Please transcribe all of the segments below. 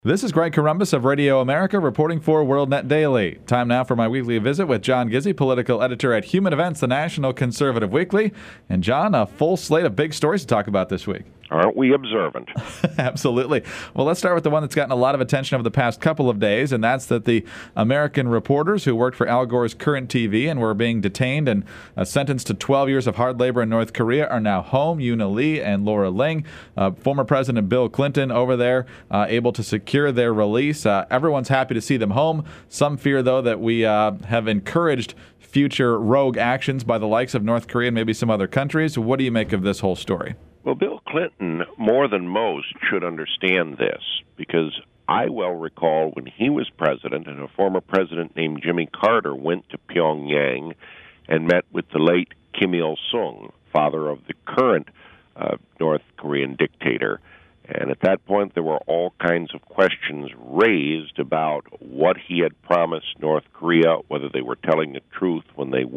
This is Greg Corombos of Radio America reporting for WorldNet Daily. Time now for my weekly visit with John Gizzi, political editor at Human Events, the National Conservative Weekly. And John, a full slate of big stories to talk about this week. Aren't we observant? Absolutely. Well, let's start with the one that's gotten a lot of attention over the past couple of days, and that's that the American reporters who worked for Al Gore's Current TV and were being detained and sentenced to 12 years of hard labor in North Korea are now home. Yoona Lee and Laura Ling, former President Bill Clinton over there, able to secure their release. Everyone's happy to see them home. Some fear, though, that we have encouraged future rogue actions by the likes of North Korea and maybe some other countries. What do you make of this whole story? Well, Bill Clinton, more than most, should understand this, because I well recall when he was president and a former president named Jimmy Carter went to Pyongyang and met with the late Kim Il-sung, father of the current North Korean dictator. And at that point, there were all kinds of questions raised about what he had promised North Korea, whether they were telling the truth when they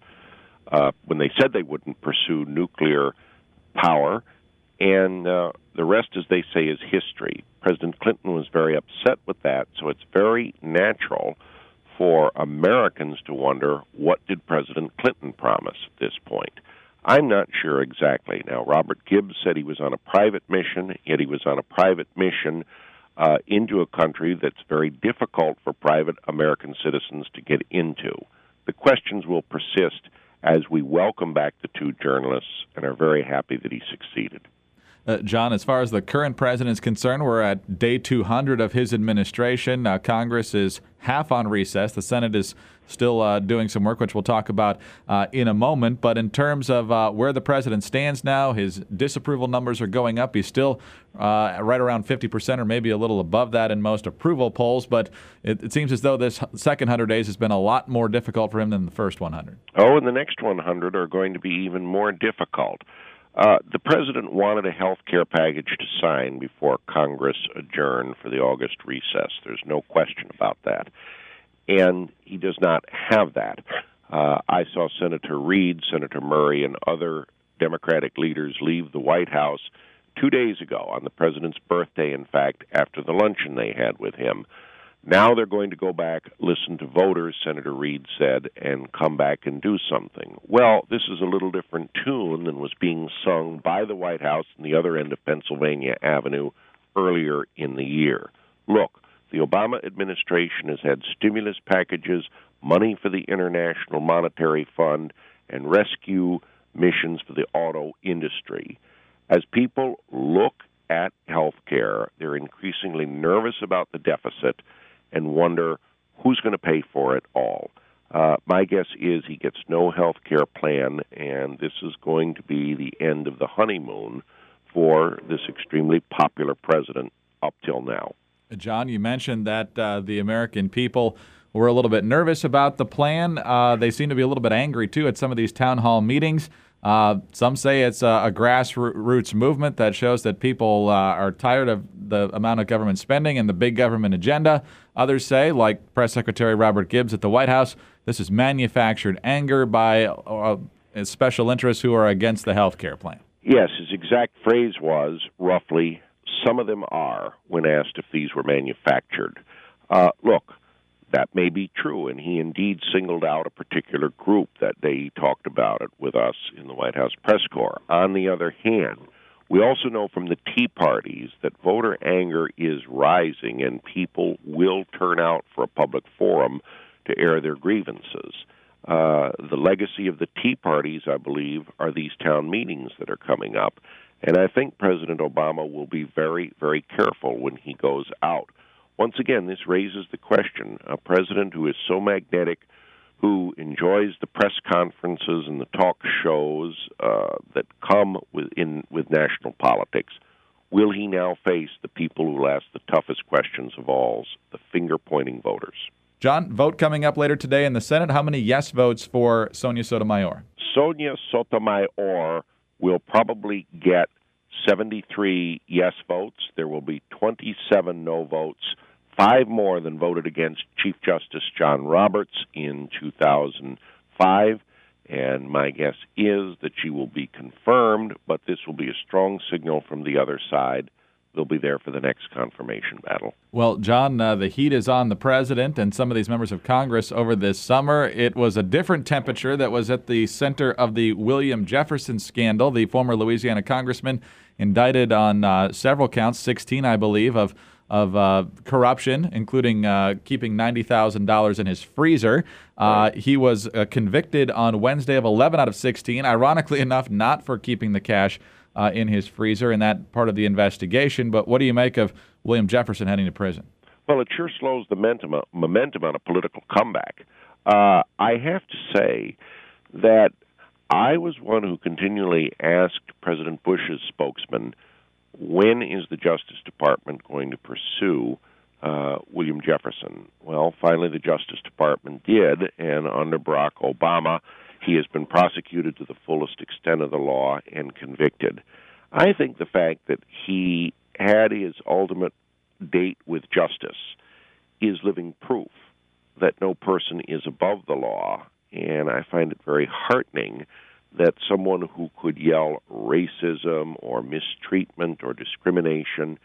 said they wouldn't pursue nuclear power, and the rest, as they say, is history. President Clinton was very upset with that, so it's very natural for Americans to wonder, what did President Clinton promise at this point? I'm not sure exactly. Now, Robert Gibbs said he was on a private mission, yet he was on a private mission into a country that's very difficult for private American citizens to get into. The questions will persist as we welcome back the two journalists and are very happy that he succeeded. John, as far as the current president is concerned, we're at day 200 of his administration. Congress is half on recess. The Senate is still doing some work, which we'll talk about in a moment. But in terms of where the president stands now, his disapproval numbers are going up. He's still right around 50% or maybe a little above that in most approval polls. But it seems as though this second 100 days has been a lot more difficult for him than the first 100. Oh, and the next 100 are going to be even more difficult. The president wanted a health care package to sign before Congress adjourned for the August recess. There's no question about that. And he does not have that. I saw Senator Reid, Senator Murray, and other Democratic leaders leave the White House 2 days ago, on the president's birthday, in fact, after the luncheon they had with him. Now they're going to go back, listen to voters, Senator Reid said, and come back and do something. Well, this is a little different tune than was being sung by the White House and the other end of Pennsylvania Avenue earlier in the year. Look, the Obama administration has had stimulus packages, money for the International Monetary Fund, and rescue missions for the auto industry. As people look at health care, they're increasingly nervous about the deficit and wonder who's going to pay for it all. My guess is he gets no health care plan, and this is going to be the end of the honeymoon for this extremely popular president up till now. John, you mentioned that the American people were a little bit nervous about the plan. They seem to be a little bit angry, too, at some of these town hall meetings. Some say it's a grassroots movement that shows that people are tired of the amount of government spending and the big government agenda. Others say, like Press Secretary Robert Gibbs at the White House, this is manufactured anger by special interests who are against the health care plan. Yes, his exact phrase was, roughly, some of them are, when asked if these were manufactured. Look, that may be true, and he indeed singled out a particular group that day. He talked about it with us in the White House press corps. On the other hand, we also know from the Tea Parties that voter anger is rising, and people will turn out for a public forum to air their grievances. The legacy of the Tea Parties, I believe, are these town meetings that are coming up, and I think President Obama will be very, very careful when he goes out. Once again, this raises the question, a president who is so magnetic, who enjoys the press conferences and the talk shows that come with national politics, will he now face the people who will ask the toughest questions of all, the finger-pointing voters? John, vote coming up later today in the Senate. How many yes votes for Sonia Sotomayor? Sonia Sotomayor will probably get 73 yes votes. There will be 27 no votes, 5 more than voted against Chief Justice John Roberts in 2005. And my guess is that she will be confirmed, but this will be a strong signal from the other side they'll be there for the next confirmation battle. Well, John, the heat is on the president and some of these members of Congress over this summer. It was a different temperature that was at the center of the William Jefferson scandal, the former Louisiana congressman indicted on several counts, 16, I believe, of corruption, including keeping $90,000 in his freezer. He was convicted on Wednesday of 11 out of 16, ironically enough, not for keeping the cash in his freezer in that part of the investigation. But what do you make of William Jefferson heading to prison? Well, it sure slows the momentum on a political comeback. I have to say that I was one who continually asked President Bush's spokesman, when is the Justice Department going to pursue William Jefferson? Well, finally the Justice Department did, and under Barack Obama, he has been prosecuted to the fullest extent of the law and convicted. I think the fact that he had his ultimate date with justice is living proof that no person is above the law, and I find it very heartening that someone who could yell racism or mistreatment or discrimination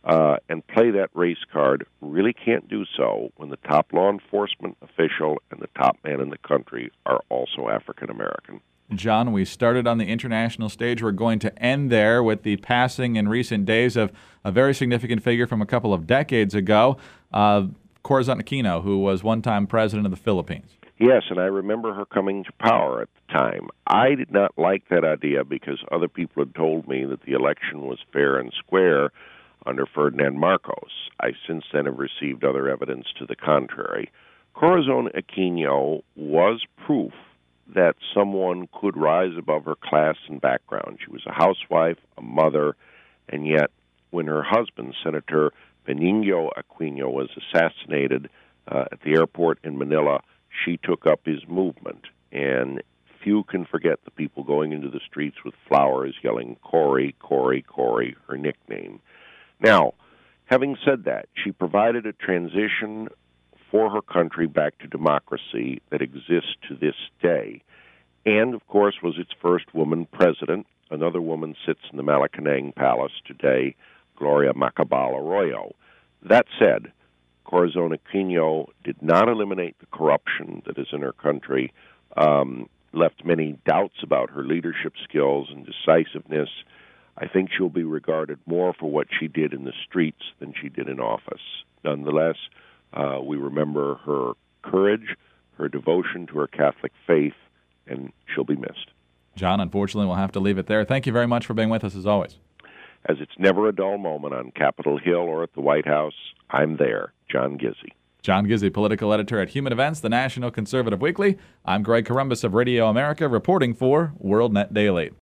and play that race card really can't do so when the top law enforcement official and the top man in the country are also African American. John, we started on the international stage. We're going to end there with the passing in recent days of a very significant figure from a couple of decades ago, Corazon Aquino, who was one-time president of the Philippines. Yes, and I remember her coming to power at the time. I did not like that idea because other people had told me that the election was fair and square under Ferdinand Marcos. I since then have received other evidence to the contrary. Corazon Aquino was proof that someone could rise above her class and background. She was a housewife, a mother, and yet when her husband, Senator Benigno Aquino, was assassinated at the airport in Manila, she took up his movement, and few can forget the people going into the streets with flowers yelling, "Cory, Cory, Cory," her nickname. Now, having said that, she provided a transition for her country back to democracy that exists to this day, and, of course, was its first woman president. Another woman sits in the Malacanang Palace today, Gloria Macapagal Arroyo. That said, Corazon Aquino did not eliminate the corruption that is in her country, left many doubts about her leadership skills and decisiveness. I think she'll be regarded more for what she did in the streets than she did in office. Nonetheless, we remember her courage, her devotion to her Catholic faith, and she'll be missed. John, unfortunately, we'll have to leave it there. Thank you very much for being with us, as always. As it's never a dull moment on Capitol Hill or at the White House, I'm there, John Gizzi. John Gizzi, political editor at Human Events, the National Conservative Weekly. I'm Greg Corombos of Radio America, reporting for WorldNet Daily.